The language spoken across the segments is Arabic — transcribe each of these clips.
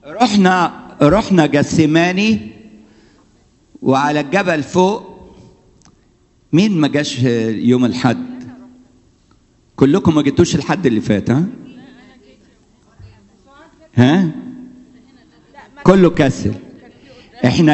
رحنا جسماني، وعلى الجبل فوق. مين ما جاش يوم الحد؟ كلكم ما جيتوش الحد اللي فات؟ ها كله كسل. احنا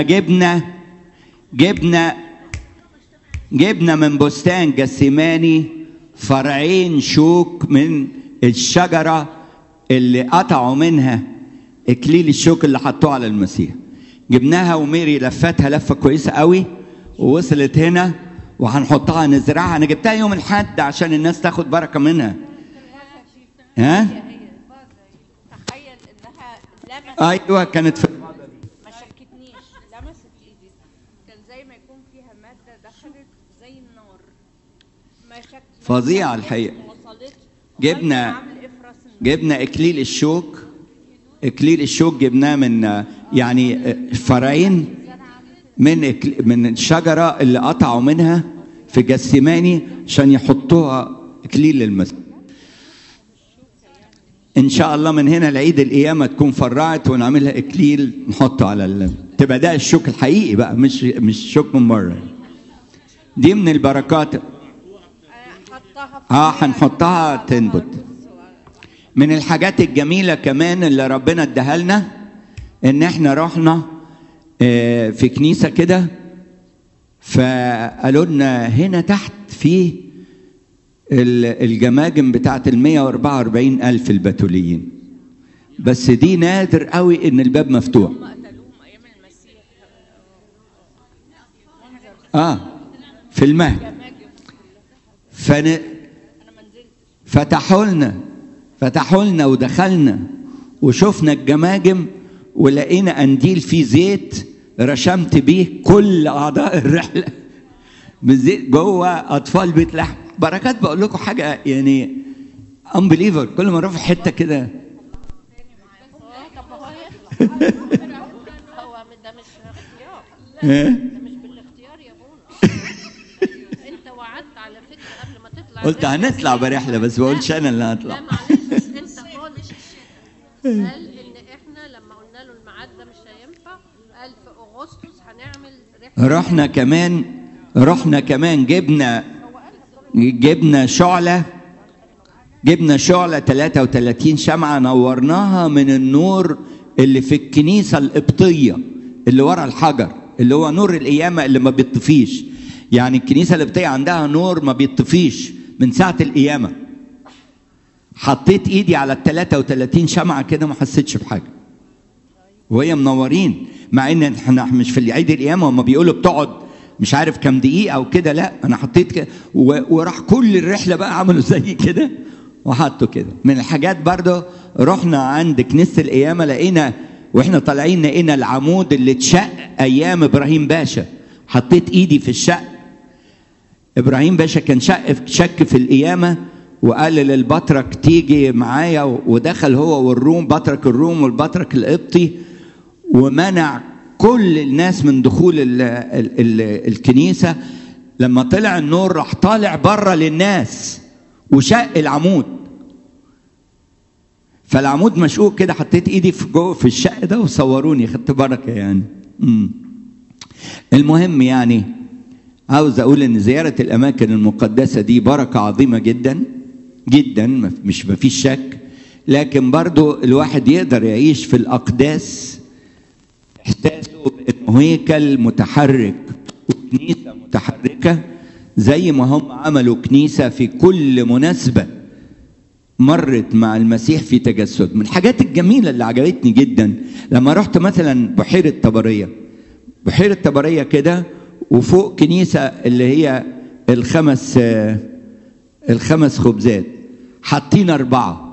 جبنا من بستان جسماني فرعين شوك من الشجرة اللي قطعوا منها اكليل الشوك اللي حطوه على المسيح. جبناها وميري لفتها لفة كويسة قوي ووصلت هنا، وهنحطها نزرعها. انا جبتها يوم الحد عشان الناس تاخد بركة منها. ها تخيل انها لمست. ايوه كانت في ما شكتنيش، لمست ايدي، كان زي ما يكون فيها ماده دخلت زي النار. ما شكت فظيعة الحقيقة. جبنا اكليل الشوك جبناه من يعني فرعين من الشجرة اللي قطعوا منها في جسماني عشان يحطوها اكليل للمسيح. ان شاء الله من هنا العيد القيامة تكون فرعت ونعملها اكليل نحطه على تبقى ده الشوك الحقيقي بقى، مش شوك من بره. دي من البركات. هنحطها تنبت. من الحاجات الجميلة كمان اللي ربنا اداها لنا ان احنا رحنا في كنيسة كده، فقالوا لنا هنا تحت في الجماجم بتاعت 144,000 البتوليين، بس دي نادر قوي ان الباب مفتوح. في المهد فتحوا لنا ودخلنا وشفنا الجماجم، ولقينا قنديل فيه زيت رشمت بيه كل اعضاء الرحله بالزيت جوه اطفال بيت لحم. بركات. بقول لكم حاجه يعني unbelievable. كل ما نروح في حته كده هو ده مش اختيار. ده مش بالاختيار يا بونا. انت وعدت على فكره قبل ما تطلع. قلت هنطلع برحله، بس ما قلتش انا اللي هطلع. لا معلش، انت قلت قال ان احنا لما قلنا له الميعاد ده مش هينفع، قال في اغسطس هنعمل رحله. رحنا كمان جبنا شعلة 33 شمعة نورناها من النور اللي في الكنيسة القبطية اللي ورا الحجر، اللي هو نور القيامة اللي ما بيطفيش. يعني الكنيسة القبطية عندها نور ما بيطفيش من ساعة القيامة. حطيت ايدي على 33 شمعة كده ما حسيتش بحاجة وهي منورين، مع ان احنا مش في عيد القيامة وما بيقولوا بتقعد مش عارف كم دقيقة او كده. لا انا حطيت كده وراح كل الرحلة بقى عملوا زي كده وحطوا كده. من الحاجات برضو رحنا عند كنيسة القيامة، لقينا واحنا طالعين لقينا العمود اللي اتشق ايام ابراهيم باشا. حطيت ايدي في الشق. ابراهيم باشا كان شك في القيامة وقال للبطرك تيجي معايا، ودخل هو والروم، بطرك الروم والبطرك القبطي، ومنع كل الناس من دخول الكنيسة. لما طلع النور راح طالع بره للناس وشق العمود، فالعمود مشقوق كده. حطيت ايدي في جوه في الشق ده وصوروني، خدت بركة يعني. المهم يعني عاوز اقول ان زيارة الاماكن المقدسة دي بركة عظيمة جدا جدا، مش مفيش شك. لكن برضو الواحد يقدر يعيش في الاقداس احساسه بانه هيكل متحرك وكنيسة متحركة، زي ما هم عملوا كنيسة في كل مناسبة مرت مع المسيح في تجسد. من الحاجات الجميلة اللي عجبتني جدا لما رحت مثلا بحيرة طبرية كده، وفوق كنيسة اللي هي الخمس خبزات، حاطين 4،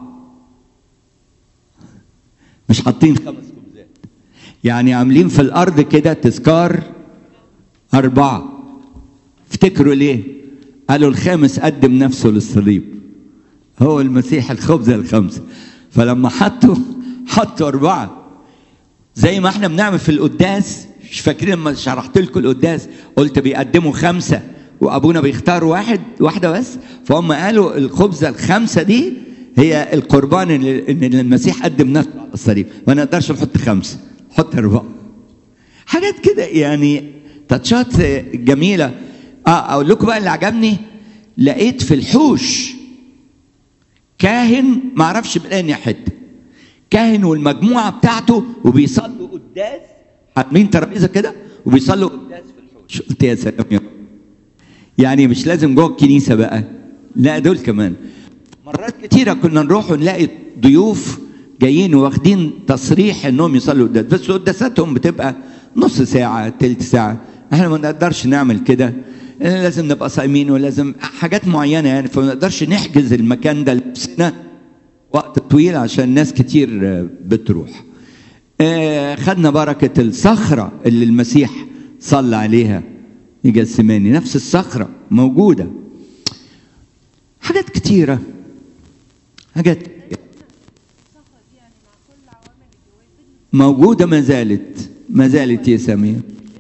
مش حاطين 5 خبزات، يعني عاملين في الأرض كده تذكار 4. افتكروا ليه؟ قالوا الخامس قدم نفسه للصليب، هو المسيح الخبزة ال5. فلما حطوا 4 زي ما احنا بنعمل في القداس. مش فاكرين لما شرحت لكم القداس قلت بيقدموا 5 وابونا بيختار واحدة بس؟ فهم قالوا الخبزة ال5 دي هي القربان ان المسيح قدم نفسه على الصليب، ما نقدرش نحط 5، نحط 4. حاجات كده يعني تاتشات جميله. اقول لكم بقى اللي عجبني، لقيت في الحوش كاهن ما اعرفش من اي حته، كاهن والمجموعه بتاعته وبيصلوا قداس، عاملين ترابيزه كده وبيصلوا قداس في الحوش. قلت يا سلام يا رب، يعني مش لازم جوه الكنيسه بقى، لا دول كمان. مرات كتيره كنا نروح ونلاقي ضيوف جايين واخدين تصريح انهم يصلوا قداس، بس قداساتهم بتبقى نص ساعه تلت ساعه. احنا ما نقدرش نعمل كده، لازم نبقى صايمين ولازم حاجات معينه يعني، فما نقدرش نحجز المكان ده لنفسنا وقت طويل عشان ناس كتير بتروح. خدنا بركه الصخره اللي المسيح صلى عليها في جثماني، نفس الصخره موجوده. حاجات كتيره، حاجات موجوده ما زالت يا سمير.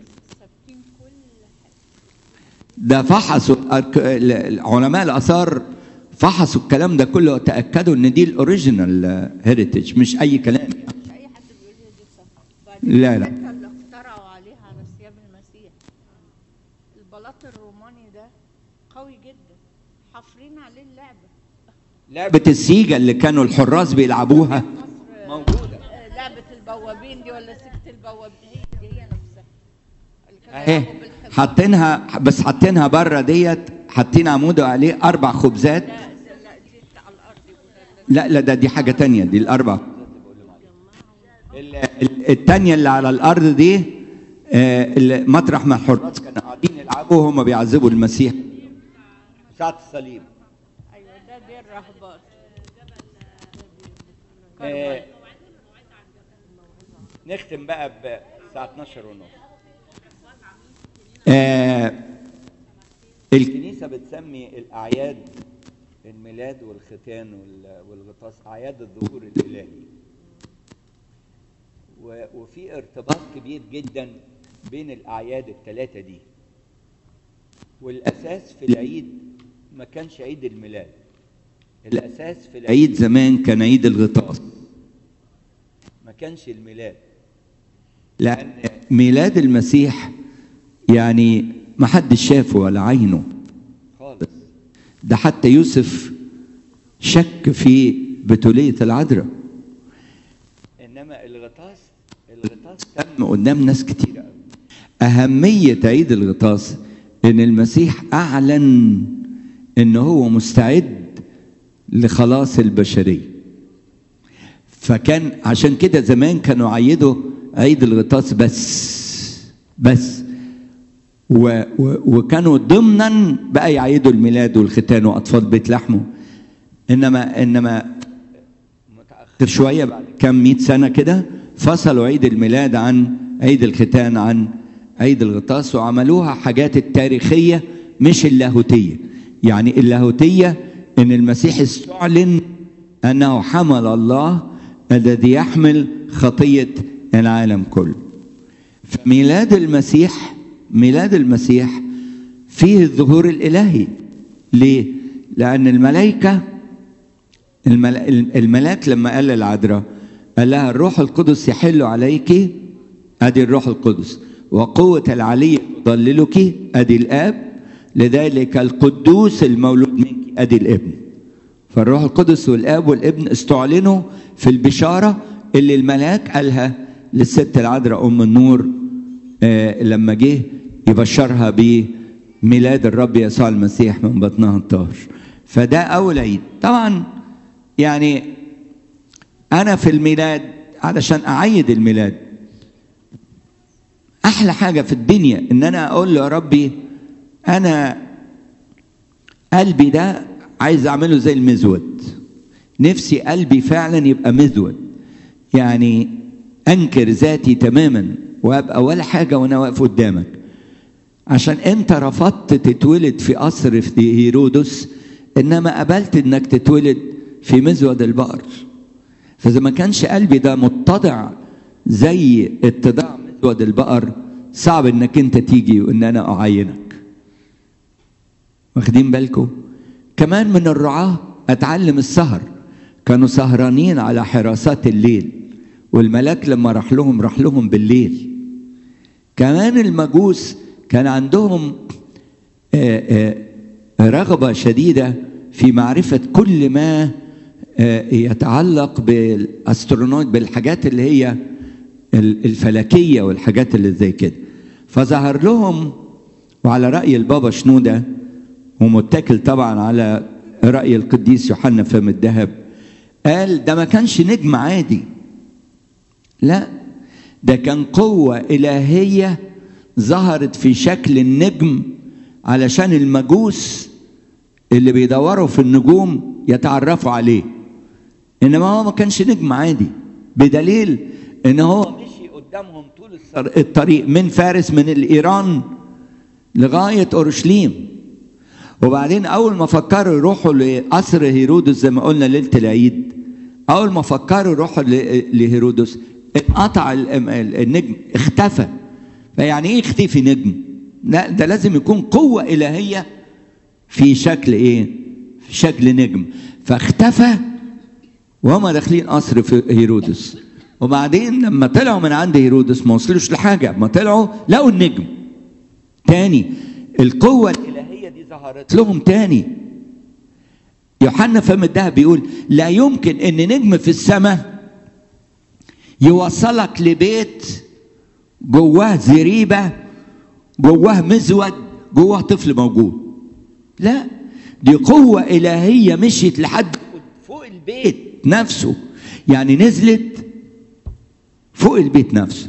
ده فحصوا علماء الاثار، فحصوا الكلام ده كله وتاكدوا ان دي الاوريجينال هيريتج، مش اي كلام. مش اي حد بيقول لي دي صح. لا اللي اخترعوا عليها على ثياب المسيح البلاط الروماني ده قوي جدا، حافرين عليه لعبه السيجا اللي كانوا الحراس بيلعبوها موجوده. لعبه البوابين دي ولا سكه البوابين، هي نفسها اهي حاطينها، بس حاطينها بره ديت، حاطين عمود عليه 4 خبزات. لا دي حاجه تانية، دي ال4 التانية اللي على الارض دي مطرح ما الحراس كانوا قاعدين يلعبوا وهم بيعذبوا المسيح ساعة الصليب. ايوه دي الرهبات. نختم بقى بساعة 12:30. الكنيسة بتسمي الأعياد الميلاد والختان والغطاس أعياد الظهور الإلهي، وفي ارتباط كبير جدا بين الأعياد الثلاثة دي. والأساس في العيد ما كانش عيد الميلاد، الأساس في العيد زمان كان عيد الغطاس، ما كانش الميلاد، لأن ميلاد المسيح يعني ما حدش شافه ولا عينه خالص. ده حتى يوسف شك في بتولية العذراء. انما الغطاس تم قدام ناس كتير. اهمية عيد الغطاس ان المسيح اعلن ان هو مستعد لخلاص البشرية. فكان عشان كده زمان كانوا عيدوا عيد الغطاس بس وكانوا ضمنا بقى يعيدوا الميلاد والختان واطفال بيت لحمه. انما متاخر شويه بعد كام 100 سنه كده فصلوا عيد الميلاد عن عيد الختان عن عيد الغطاس، وعملوها حاجات التاريخيه مش اللاهوتيه. يعني اللاهوتيه ان المسيح استعلن انه حمل الله الذي يحمل خطيه العالم كله. فميلاد المسيح فيه الظهور الإلهي. ليه؟ لأن الملاك لما قال للعذراء قال لها الروح القدس يحل عليك، أدي الروح القدس، وقوة العلي تضللك، أدي الآب، لذلك القدوس المولود منك، أدي الابن. فالروح القدس والآب والابن استعلنوا في البشارة اللي الملاك قالها للست العذراء أم النور لما جه يبشرها بميلاد الرب يسوع المسيح من بطنها الطاهر. فده أول عيد. طبعا يعني أنا في الميلاد علشان أعيد الميلاد أحلى حاجة في الدنيا إن أنا أقول له يا ربي أنا قلبي ده عايز أعمله زي المزود، نفسي قلبي فعلا يبقى مزود، يعني أنكر ذاتي تماما وأبقى ولا حاجة وأنا واقف قدامك، عشان أنت رفضت تتولد في قصر في هيرودس إنما قبلت إنك تتولد في مزود البقر. فإذا ما كانش قلبي ده متضع زي اتضاع مزود البقر صعب إنك أنت تيجي وإن أنا أعينك. واخدين بالكم؟ كمان من الرعاة أتعلم السهر، كانوا سهرانين على حراسات الليل، والملاك لما راح لهم بالليل. كمان المجوس كان عندهم رغبة شديدة في معرفة كل ما يتعلق بالاسترونوت، بالحاجات اللي هي الفلكية والحاجات اللي زي كده. فظهر لهم، وعلى رأي البابا شنودة ومتكل طبعا على رأي القديس يوحنا فم الذهب، قال ده ما كانش نجم عادي، لا ده كان قوة إلهية ظهرت في شكل النجم علشان المجوس اللي بيدوروا في النجوم يتعرفوا عليه. إنما هو ما كانش نجم عادي، بدليل إن هو مشي قدامهم طول الطريق من فارس، من الإيران لغاية أورشليم. وبعدين أول ما فكروا يروحوا لقصر هيرودس زي ما قلنا ليلة العيد، أول ما فكروا يروحوا لهيرودس انقطع النجم، اختفى. فيعني إيه اختفي نجم؟ لا ده لازم يكون قوة إلهية في شكل إيه؟ في شكل نجم. فاختفى وهم داخلين قصر في هيرودس. وبعدين لما طلعوا من عند هيرودس ما وصلوش لحاجة، ما طلعوا لقوا النجم تاني. القوة الإلهية دي ظهرت لهم تاني. يوحنا فم الذهب بيقول لا يمكن ان نجم في السماء يوصلك لبيت جواه زريبة، جواه مزود، جواه طفل موجود. لا دي قوة إلهية مشيت لحد فوق البيت نفسه، يعني نزلت فوق البيت نفسه.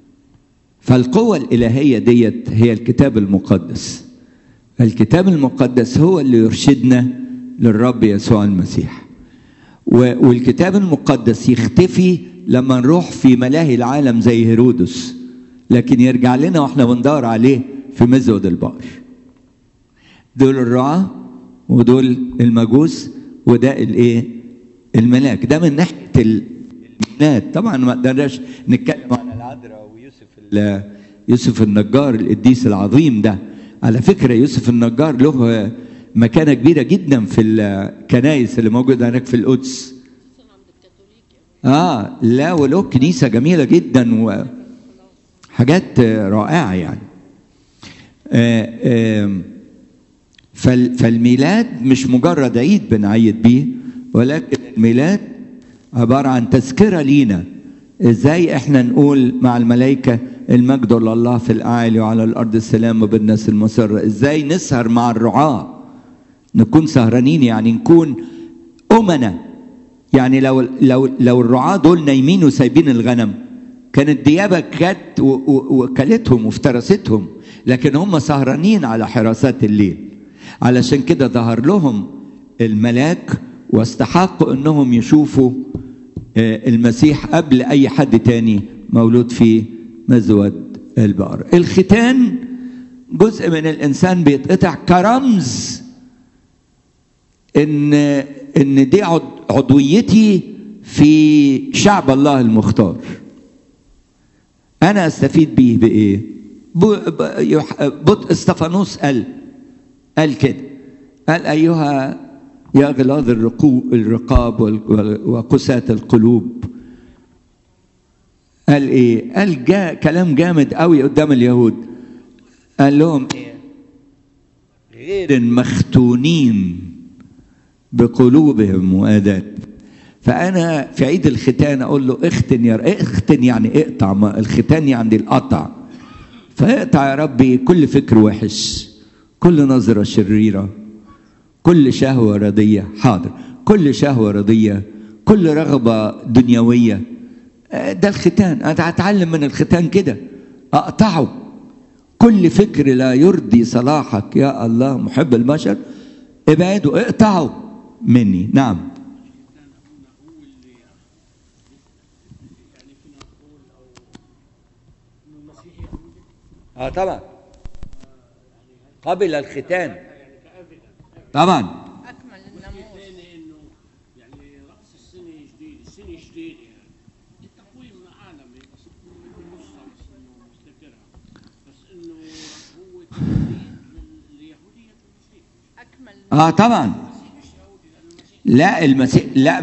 فالقوة الإلهية ديت هي الكتاب المقدس. الكتاب المقدس هو اللي يرشدنا للرب يسوع المسيح. والكتاب المقدس يختفي لما نروح في ملاهي العالم زي هيرودس، لكن يرجع لنا واحنا بندور عليه في مزود البقر. دول الرعاة ودول المجوس وده الايه؟ الملاك. ده من ناحية الميلاد. طبعا ما قدرناش نتكلم عن العذراء ويوسف يوسف النجار القديس العظيم ده. على فكرة يوسف النجار له مكانة كبيرة جدا في الكنائس اللي موجودة هناك في القدس. لا وله كنيسة جميلة جدا وحاجات رائعة يعني. فالميلاد مش مجرد عيد بنعيد بيه، ولكن الميلاد عبارة عن تذكرة لينا ازاي احنا نقول مع الملائكة المجد لله في الأعالي وعلى الأرض السلام وبالناس المسرة. ازاي نسهر مع الرعاة، نكون سهرانين، يعني نكون أمنا. يعني لو الرعاة دول نايمين وسايبين الغنم كانت الديابة جت وكلتهم وافترستهم، لكن هم سهرانين على حراسات الليل. علشان كده ظهر لهم الملاك واستحقوا انهم يشوفوا المسيح قبل اي حد تاني مولود في مزود البقر. الختان جزء من الانسان بيتقطع كرمز ان دي عضويتي في شعب الله المختار. انا استفيد بيه بايه؟ استفانوس قال كده، قال ايها يا غلاظ الرقاب وقساة القلوب. قال ايه؟ قال كلام جامد قوي قدام اليهود. قال لهم ايه؟ غير المختونين بقلوبهم وآدات. فأنا في عيد الختان أقول له اختن يعني اقطع، الختان يعني القطع. فاقطع يا ربي كل فكر وحش، كل نظرة شريرة، كل شهوة رضية، حاضر، كل شهوة رضية، كل رغبة دنيوية. ده الختان. أنا هتعلم من الختان كده، أقطعه. كل فكر لا يرضي صلاحك يا الله محب البشر ابعده، اقطعه مني. نعم. طبعا قبل الختان طبعا. اكمل الناموس انه يعني راس السنه جديد، السنه جديده يعني التقويم عالمي بس نص انه مستقرها، بس انه هو تقليد لليهوديه المسيح. اكمل طبعا. لا المسيح، لا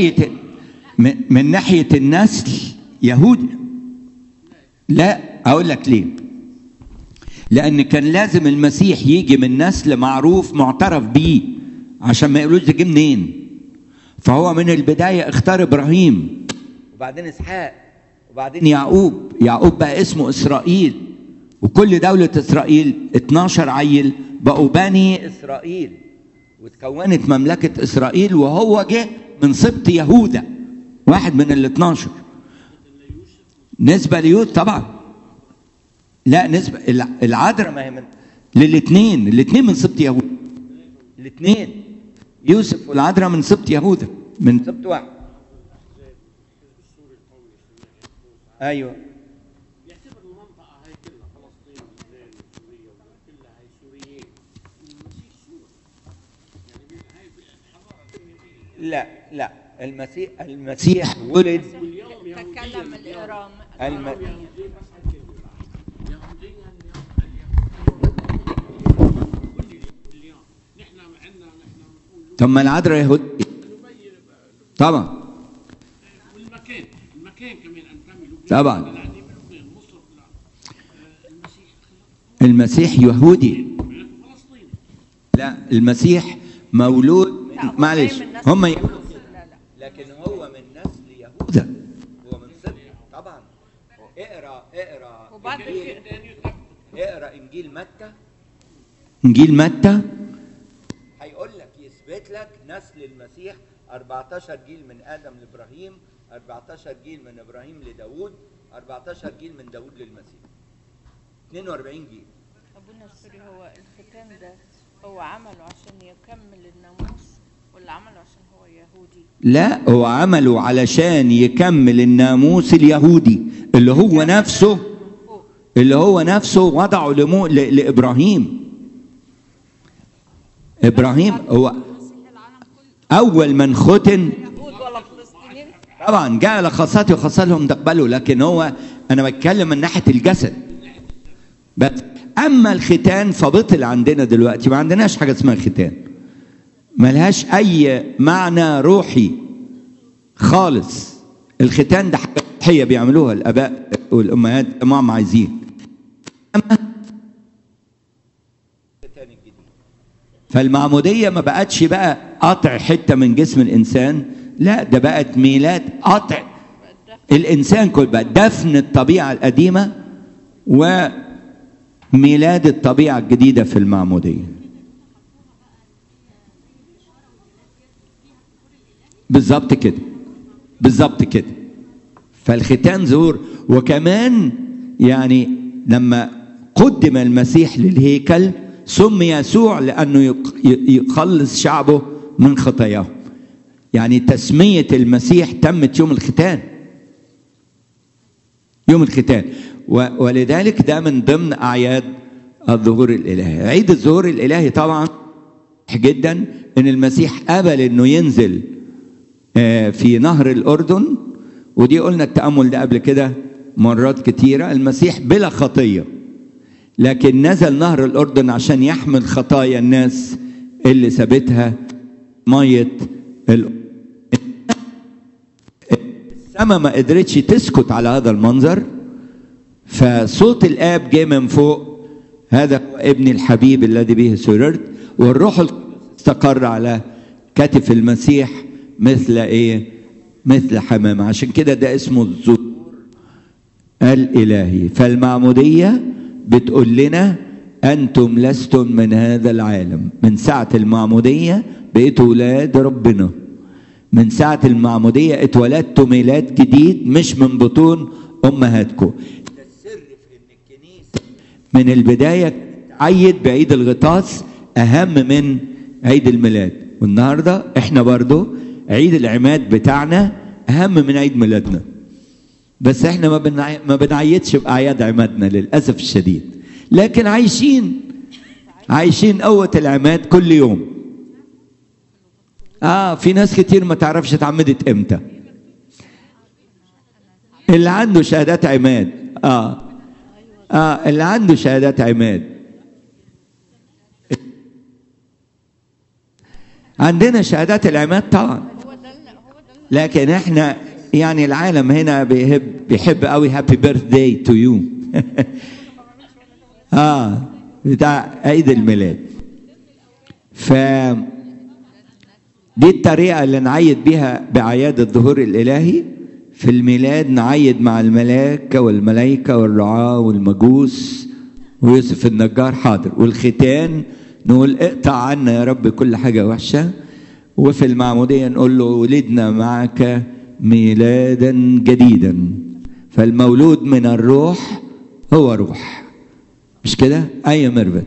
من ناحية النسل يهودي. لا اقول لك ليه. لان كان لازم المسيح يجي من نسل معروف معترف بيه عشان ما يقولوش ده جه منين. فهو من البداية اختار ابراهيم وبعدين اسحاق وبعدين يعقوب. يعقوب بقى اسمه اسرائيل، وكل دولة اسرائيل 12 عيل بقوا بني اسرائيل، وتكونت مملكة اسرائيل، وهو جه من سبط يهوذا، واحد من ال 12. نسبة ليوسف طبعا. لا نسبة العذراء ما هي من الاثنين من سبط يهوذا. الاثنين يوسف والعذراء من سبط يهوذا، من سبط واحد. ايوه. يعتبر المنطقة هاي كلها فلسطين ولبنان وسوريا كلها هاي سوريين. المسيح سوري. يعني هاي الحضارة. لا المسيح ولد. تكلم الإيرام طب ما العذراء يهودي طبعا. المكان كمان انتمي له طبعا. المسيح يهودي. لا المسيح مولود، معلش هم لكن هو من نسل يهوذا، هو من سبط طبعا. اقرا انجيل متى هيقول لك، يثبت لك نسل المسيح 14 جيل من ادم لابراهيم، 14 جيل من ابراهيم لداوود، 14 جيل من داوود للمسيح، 42 جيل. ابونا السوري، هو الختان ده هو عمله عشان يكمل الناموس ولا عمله عشان هو يهودي؟ لا هو عمله علشان يكمل الناموس اليهودي اللي هو نفسه وضعه لابراهيم. ابراهيم هو اول من ختن طبعا، جاء لخاصته وخاصتهم تقبلوا، لكن هو انا بتكلم من ناحيه الجسد بس. اما الختان فبطل عندنا دلوقتي، ما عندناش حاجه اسمها ختان، ملهاش اي معنى روحي خالص. الختان ده حاجه روحيه بيعملوها الاباء والامهات ما هم عايزين. فالمعموديه ما بقتش بقى قطع حته من جسم الانسان، لا ده بقت ميلاد، قطع الانسان كله، بقى دفن الطبيعه القديمه وميلاد الطبيعه الجديده في المعموديه. بالظبط كده. فالختان ظهور. وكمان يعني لما قدم المسيح للهيكل سمي يسوع لأنه يخلص شعبه من خطاياهم. يعني تسمية المسيح تمت يوم الختان. ولذلك ده من ضمن أعياد الظهور الإلهي. عيد الظهور الإلهي طبعا جدا إن المسيح قبل إنه ينزل في نهر الأردن، ودي قلنا التأمل ده قبل كده مرات كتيرة. المسيح بلا خطية، لكن نزل نهر الأردن عشان يحمل خطايا الناس اللي سابتها مية السماء ما قدرتش تسكت على هذا المنظر، فصوت الآب جه من فوق، هذا هو ابني الحبيب الذي به سررت، والروح القدس استقر على كتف المسيح مثل حمامة. عشان كده ده اسمه الظهور الإلهي. فالمعمودية بتقول لنا أنتم لستم من هذا العالم. من ساعة المعمودية بقيتوا ولاد ربنا. من ساعة المعمودية اتولدتوا ميلاد جديد مش من بطون أمهاتكم. ده السر في إن الكنيسة من البداية عيد بعيد الغطاس أهم من عيد الميلاد. والنهاردة احنا برضو عيد العماد بتاعنا أهم من عيد ميلادنا، بس احنا ما بنعيدش بأعياد عمادنا للأسف الشديد، لكن عايشين قوة العماد كل يوم. في ناس كتير ما تعرفش اتعمدت امتى، اللي عنده شهادات عماد اللي عنده شهادات عماد عندنا شهادات العماد طبعا، لكن احنا يعني العالم هنا بيحب قوي هابي بيرث داي تو يو بتاع عيد الميلاد. ف دي الطريقة اللي نعيد بيها بأعياد الظهور الإلهي. في الميلاد نعيد مع الملائكة والملائكة والرعاة والمجوس ويوسف النجار حاضر. والختان نقول اقطع عنا يا رب كل حاجة وحشة. وفي المعمودية نقول له ولدنا معك ميلادا جديدا، فالمولود من الروح هو روح، مش كده؟ أي مربط.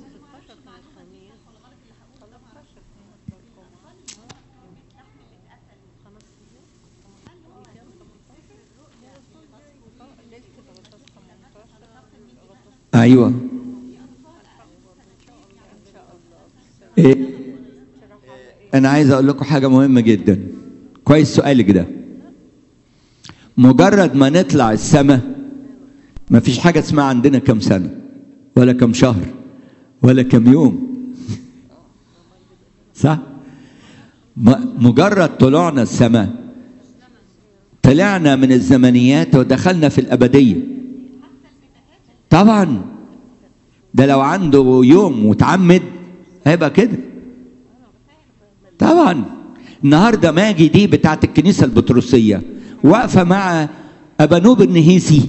ايوه انا عايز اقول لكم حاجه مهمه جدا. كويس سؤالك ده. مجرد ما نطلع السماء ما فيش حاجه اسمها عندنا كم سنه ولا كم شهر ولا كم يوم صح؟ مجرد طلوعنا السماء طلعنا من الزمنيات ودخلنا في الابديه. طبعا ده لو عنده يوم وتعمد هيبقى كده. طبعا النهارده ماجي دي بتاعت الكنيسه البطرسيه واقفه مع ابانوب النهيسي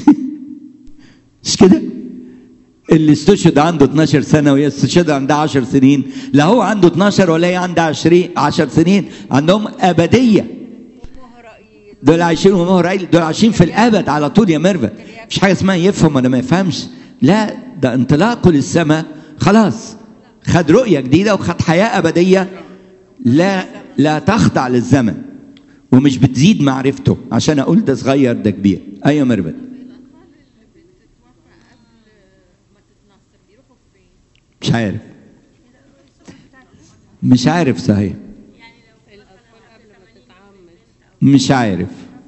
مش كده؟ اللي استشهد عنده 12 سنه وهي استشهد عندها 10 سنين. لا هو عنده 12 ولا هي عندها 10 سنين. عندهم ابديه. دول عايشين ومهرائيل، دول عايشين في الابد على طول يا ميرفت. مش حاجه اسمها يفهم ولا ما يفهمش، لا ده انطلاقه للسماء خلاص. خد رؤيه جديده وخد حياه ابديه لا تخضع للزمن ومش بتزيد معرفته عشان اقول ده صغير ده كبير. ايوه ميرفت. مش عارف صحيح. مش عارف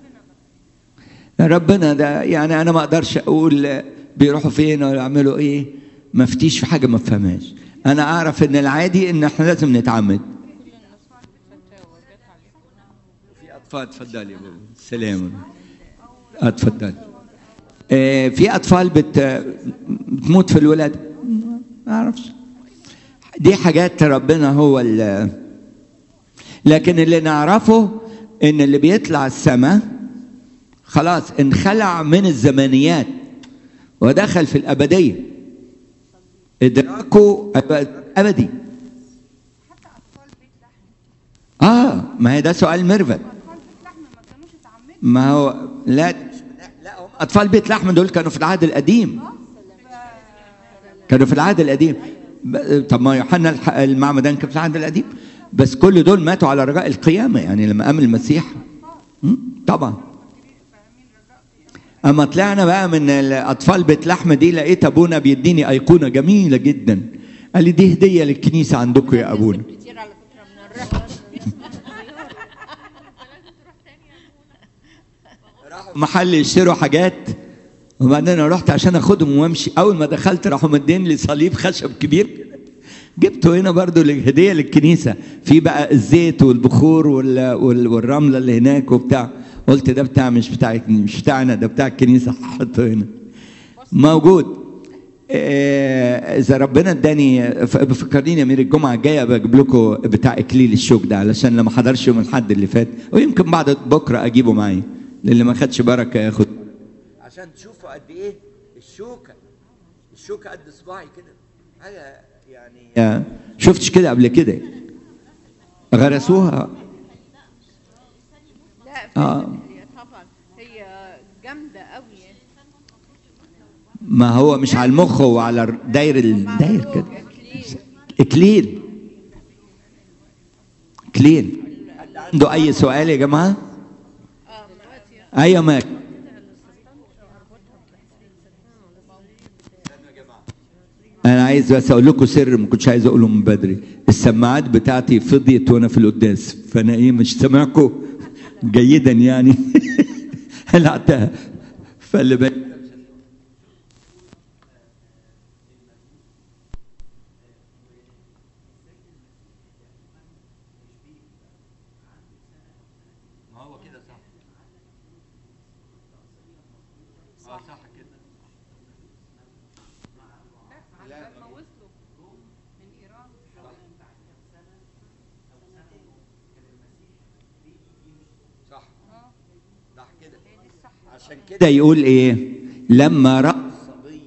ربنا ده، يعني انا ما اقدرش اقول بيروحوا فين ولا يعملوا ايه. ما افتيش في حاجه ما افهمهاش. انا اعرف ان العادي ان احنا لازم نتعمد. في اطفال اتفضلي يا بابا. سلام. اتفضلي. في اطفال بتموت في الولاده ما اعرفش. دي حاجات ربنا هو لكن اللي نعرفه ان اللي بيطلع السماء خلاص انخلع من الزمانيات ودخل في الابديه. ادراكه ابدي. حتى اطفال بيت لحم. ما هي ده سؤال ميرفت. اطفال بيت لحم ما كانوش اتعمدوا. ما هو لا هم اطفال بيت لحم دول كانوا في العهد القديم. كانوا في العهد القديم. طب ما يوحنا المعمدان كان في العهد القديم، بس كل دول ماتوا على رجاء القيامه، يعني لما قام المسيح. طبعا. اما طلعنا بقى من الاطفال بيت لحم دي لقيت ابونا بيديني ايقونه جميله جدا. قال لي دي هديه للكنيسه عندكم يا ابونا. كتير على فكره من راحوا محل يشتروا حاجات وبعدين انا رحت عشان اخدهم وامشي. اول ما دخلت راحوا مدين لي صليب خشب كبير كده، جبته هنا برضو هديه للكنيسه. في بقى الزيت والبخور والرمله اللي هناك وبتاع. قلت ده بتاع مش بتاعنا، ده بتاع الكنيسه، حطه هنا موجود. اذا ربنا اداني بفكرني يا مير الجمعه الجايه بجيب لكم بتاع اكليل الشوك ده، علشان لما حضرش يوم الحد اللي فات، ويمكن بعد بكره اجيبه معايا للي ما خدش بركه ياخد، عشان تشوفوا قد ايه الشوكه قد صباعي كده حاجه يعني. شفتش كده قبل كده؟ غرسوها. لا طبعا هي جامده قوي. ما هو مش على المخ، هو على الداير كده. اكليل. عنده اي سؤال يا جماعه؟ ايوه ماك. انا عايز بس اقول لكم سر ما كنتش عايز اقوله من بدري. السماعات بتاعتي فضيت وانا في القداس، فانا مش سامعكم جيدا يعني هلعتها. فاللي بالك صح كده. لا لما وصلوا من ايران صح صح كده. هي دي الصح. عشان كده يقول ايه؟ لما رأى الصبي،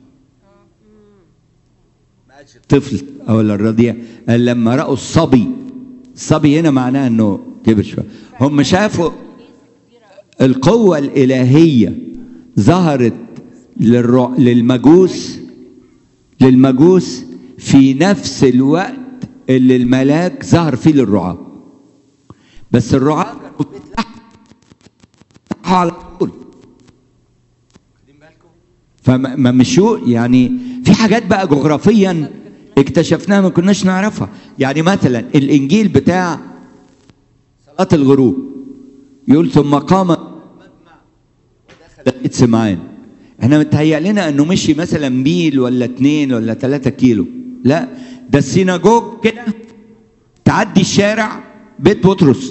ما قالش الطفل او الرضيع، قال لما رأوا الصبي. الصبي هنا معناه انه كبر شويه. هم شافوا القوة الإلهية ظهرت للمجوس في نفس الوقت اللي الملاك ظهر فيه للرعاة. بس الرعاة كانوا بيتلحقوا على طول، فما مشوا. يعني في حاجات بقى جغرافيا اكتشفناها ما كناش نعرفها. يعني مثلا الإنجيل بتاع صلاة الغروب يقول ثم قام ودخل بيت سمعان. احنا متهيأ لنا انه مشي مثلا ميل ولا 2 ولا 3 كيلو. لا، ده السيناجوج كده تعدي الشارع بيت بطرس.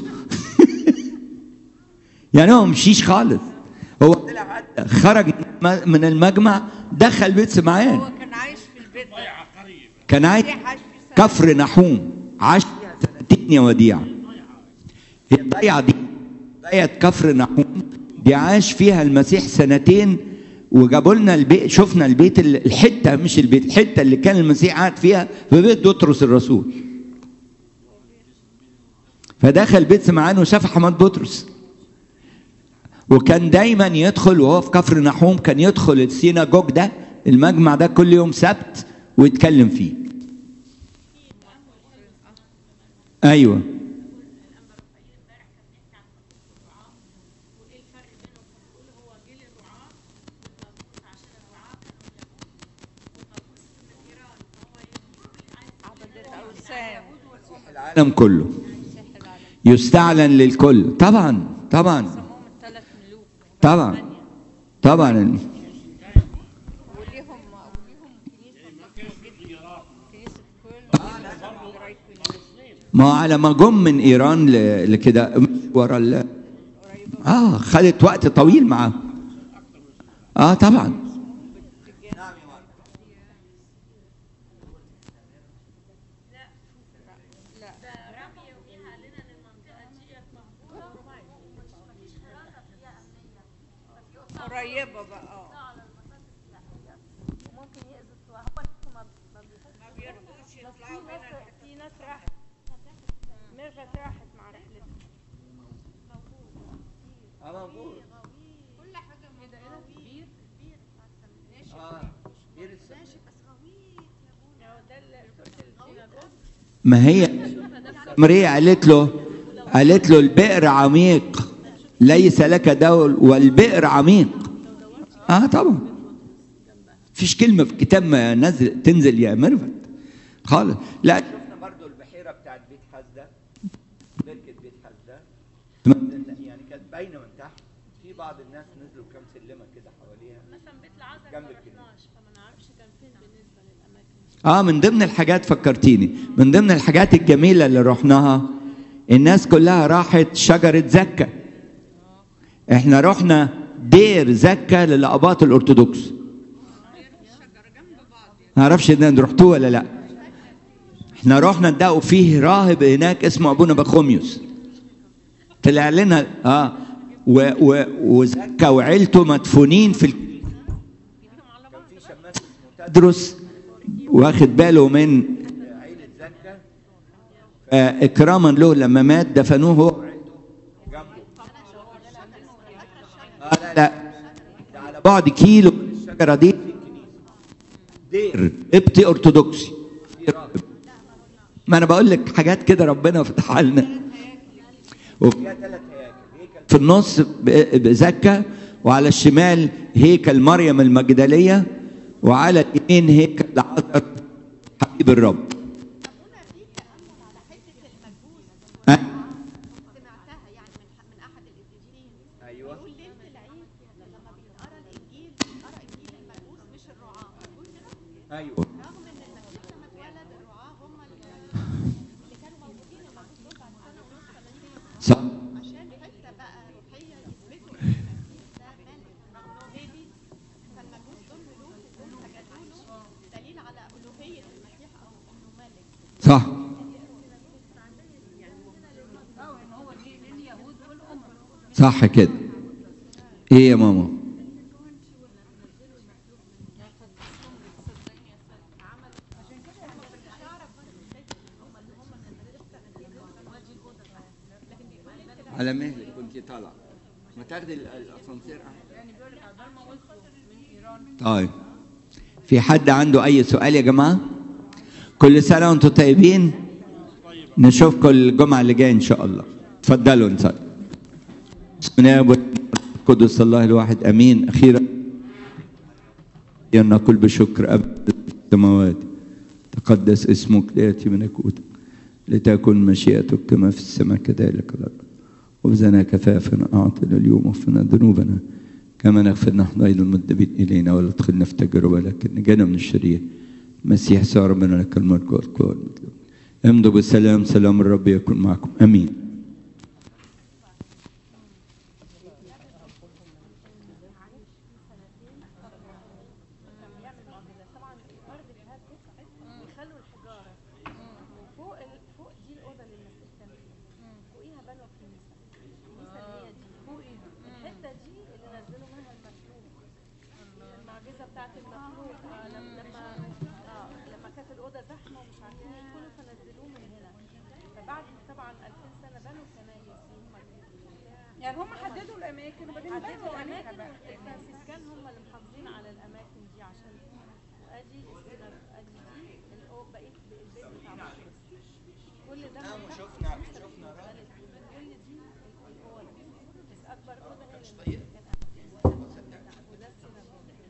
يعني هو مشيش خالص، هو طلع عدى، خرج من المجمع دخل بيت سمعان. هو كان عايش في البيت ده، كان عايش كفر نحوم، عاش فيها 2 يا وديع. هي الضيعة دي ضيعة كفر نحوم دي عاش فيها المسيح 2 وجابوا لنا البيت. شفنا البيت الحته، مش البيت، الحته اللي كان المسيح قاعد فيها في بيت بطرس الرسول. فدخل بيت سمعان وشاف حماد بطرس. وكان دايما يدخل وهو في كفر نحوم، كان يدخل السيناجوج ده، المجمع ده، كل يوم سبت ويتكلم فيه. ايوه العالم كله يستعلن للكل. طبعا طبعا طبعا طبعا. وليهم كنيسة ما على ما جم من ايران لكده ورا خدت وقت طويل معاه. طبعا. قريبة بقى. ممكن يأذوا هو ما بيرضوش يطلعوا من في ناس راحت، ميرفت راحت مع رحلتها. موجود. كل حاجة موجودة. كبير ناشف بس غويط يا ابونا. ده ما هي مريم قالت له البئر عميق ليس لك دول والبئر عميق. طبعا فيش كلمه في الكتاب ما تنزل يا ميرفت خالص. لا شفنا برضو البحيره بتاعت بيت حزده، بركه بيت حزده، يعني كانت باينه من تحت. في بعض الناس نزلوا كام سلمه كده حواليها. مثلا بيت العزل ما رحناش، فما نعرفش كان فين بالنسبه للاماكن. من ضمن الحاجات فكرتيني، من ضمن الحاجات الجميله اللي رحناها، الناس كلها راحت شجره زكا. احنا رحنا دير زكا للاباط الارثوذكس. ما اعرفش ان رحتوه ولا لا. احنا رحنا ندقوا فيه راهب هناك اسمه ابونا بخوميوس، طلع لنا وزكا وعيلته مدفونين في الكنيسه. كان في شماس اسمه تدرس واخد باله من عيله زكا، اكراما له لما مات دفنوه هو وعيلته جنبه. لا ده على بعد كيلو من الشجره دي في الكنيسه، دير قبطي ارثوذكسي. ما انا بقول لك حاجات كده ربنا فتحها لنا. وفيها 3 هياكل، هيكل في النص بزكا، وعلى الشمال هيكل مريم المجدليه، وعلى اليمين هيكل لعازر حبيب الرب. سمعتها يعني من احد القديسين. ايوه يقول ليله العيد لما بيتقرا الانجيل بيتقرا انجيل المجوس مش الرعاه. ايوه رغم ان المسيح لما اتولد الرعاه هم اللي كانوا موجودين المجوس دول بعد سنه ونص 80 صح. عشان حته بقى روحيه يثبتوا ان المسيح ده ملك رغم انه بيبي. صح كده. ايه يا ماما؟ على مهلك كنت طالعه، ما تاخدي الاسانسير. طيب، في حد عنده اي سؤال يا جماعه؟ كل سنه وانتم طيبين. نشوفكم الجمعه اللي جايه ان شاء الله. اتفضلوا نصلي. بسم الله القدس الله الواحد امين. اخيرا نقول بشكر ابد السماوات تقدس اسمك، لياتي ملكوتك، لتكن مشيئتك كما في السماء كذلك على الارض. وبزنا كفافنا اعطنا اليوم واغفرنا ذنوبنا كما نغفر نحن ايضا المذنبين الينا، ولا تدخلنا في تجربه لكن نجانا من الشرير. مسيح يسوع ربنا لك الملك والقوه. امضوا بالسلام، سلام الرب يكن معكم. امين. لما كانت الاوضه زحمه ومش عارفين يدخلوا فنزلوه من هنا. فبعد طبعا 2000 سنه بنوا كنايس. يعني هم حددوا الاماكن وبعدين بنوا الاماكن، والفرنسيسكان هم اللي محافظين